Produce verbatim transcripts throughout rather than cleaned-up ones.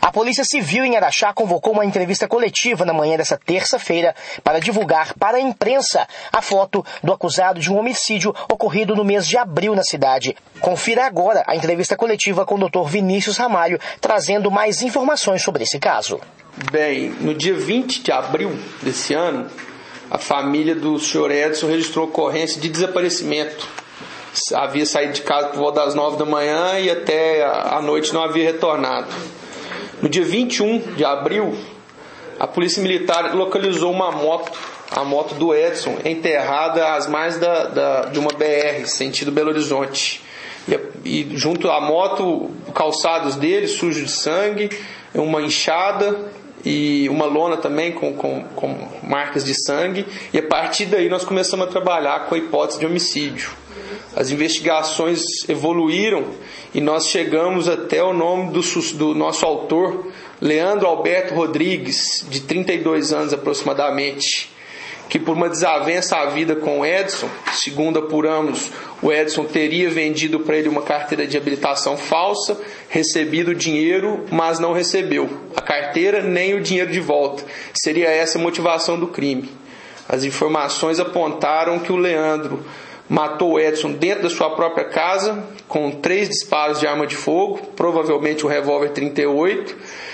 A Polícia Civil em Araxá convocou uma entrevista coletiva na manhã dessa terça-feira para divulgar para a imprensa a foto do acusado de um homicídio ocorrido no mês de abril na cidade. Confira agora a entrevista coletiva com o doutor Vinícius Ramalho, trazendo mais informações sobre esse caso. Bem, no dia vinte de abril desse ano, a família do senhor Edson registrou ocorrência de desaparecimento. Havia saído de casa por volta das nove da manhã e até a noite não havia retornado. No dia vinte e um de abril, a Polícia Militar localizou uma moto, a moto do Edson, enterrada às margens da, da, de uma B R, sentido Belo Horizonte. E, e junto à moto, calçados dele, sujos de sangue, uma enxada e uma lona também com, com, com marcas de sangue. E a partir daí nós começamos a trabalhar com a hipótese de homicídio. As investigações evoluíram e nós chegamos até o nome do, do nosso autor, Leandro Alberto Rodrigues, de trinta e dois anos aproximadamente, que por uma desavença à vida com o Edson, segundo apuramos, o Edson teria vendido para ele uma carteira de habilitação falsa, recebido o dinheiro, mas não recebeu a carteira nem o dinheiro de volta. Seria essa a motivação do crime. As informações apontaram que o Leandro matou o Edson dentro da sua própria casa, com três disparos de arma de fogo, provavelmente um revólver trinta e oito,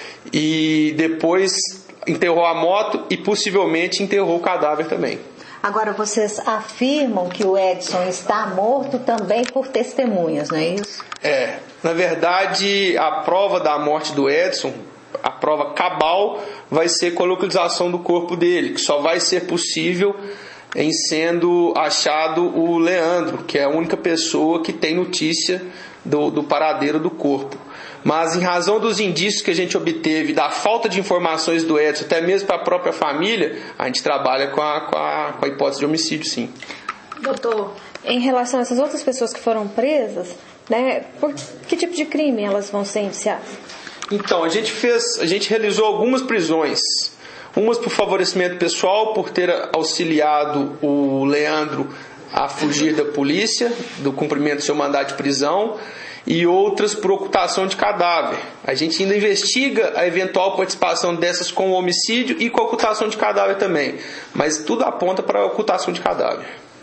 e depois enterrou a moto e possivelmente enterrou o cadáver também. Agora, vocês afirmam que o Edson está morto também por testemunhas, não é isso? É, na verdade, a prova da morte do Edson, a prova cabal, vai ser com a localização do corpo dele, que só vai ser possível em sendo achado o Leandro, que é a única pessoa que tem notícia do, do paradeiro do corpo. Mas em razão dos indícios que a gente obteve, da falta de informações do Edson, até mesmo para a própria família, a gente trabalha com a, com a, com a hipótese de homicídio, sim. Doutor, em relação a essas outras pessoas que foram presas, né, por que tipo de crime elas vão ser indiciadas? Então, a gente fez, a gente realizou algumas prisões. Umas por favorecimento pessoal, por ter auxiliado o Leandro a fugir da polícia, do cumprimento do seu mandato de prisão, e outras por ocultação de cadáver. A gente ainda investiga a eventual participação dessas com o homicídio e com a ocultação de cadáver também, mas tudo aponta para a ocultação de cadáver.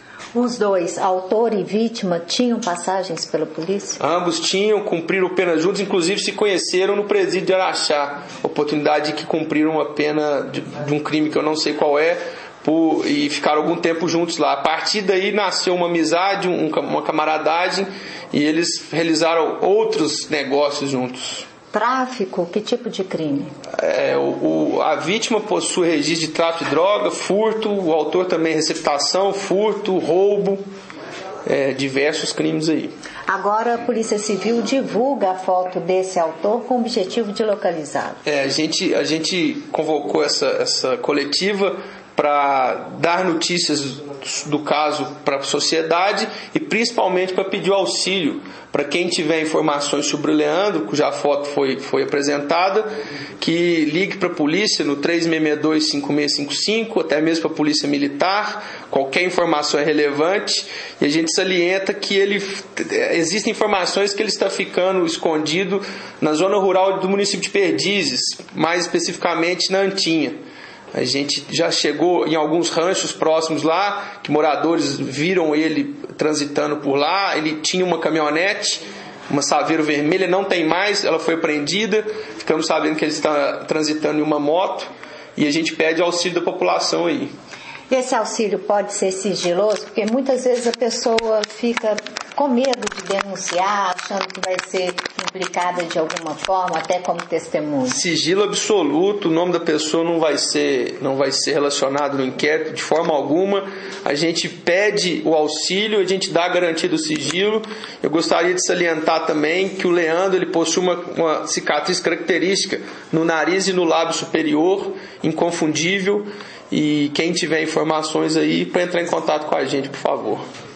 Os dois, autor e vítima, tinham passagens pela polícia? Ambos tinham, cumpriram pena juntos, inclusive se conheceram no presídio de Araxá, oportunidade que cumpriram uma pena de, de um crime que eu não sei qual é, por, e ficaram algum tempo juntos lá. A partir daí nasceu uma amizade, um, uma camaradagem, e eles realizaram outros negócios juntos. Tráfico? Que tipo de crime? É, o, o, a vítima possui registro de tráfico de droga, furto, o autor também receptação, furto, roubo, é, diversos crimes aí. Agora a Polícia Civil divulga a foto desse autor com o objetivo de localizá-lo. É, a gente, a gente convocou essa, essa coletiva para dar notícias do caso para a sociedade e principalmente para pedir auxílio para quem tiver informações sobre o Leandro, cuja foto foi, foi apresentada, que ligue para a polícia no três seis seis dois, cinco seis cinco cinco, até mesmo para a polícia militar. Qualquer informação é relevante e a gente salienta que ele, existem informações que ele está ficando escondido na zona rural do município de Perdizes, mais especificamente na Antinha. A gente já chegou em alguns ranchos próximos lá, que moradores viram ele transitando por lá. Ele tinha uma caminhonete, uma Saveiro vermelha, não tem mais, ela foi apreendida. Ficamos sabendo que ele está transitando em uma moto e a gente pede auxílio da população aí. Esse auxílio pode ser sigiloso, porque muitas vezes a pessoa fica com medo de denunciar, achando que vai ser implicada de alguma forma, até como testemunha. Sigilo absoluto, o nome da pessoa não vai ser, não vai ser relacionado no inquérito de forma alguma. A gente pede o auxílio, a gente dá a garantia do sigilo. Eu gostaria de salientar também que o Leandro ele possui uma, uma cicatriz característica no nariz e no lábio superior, inconfundível. E quem tiver informações aí, para entrar em contato com a gente, por favor.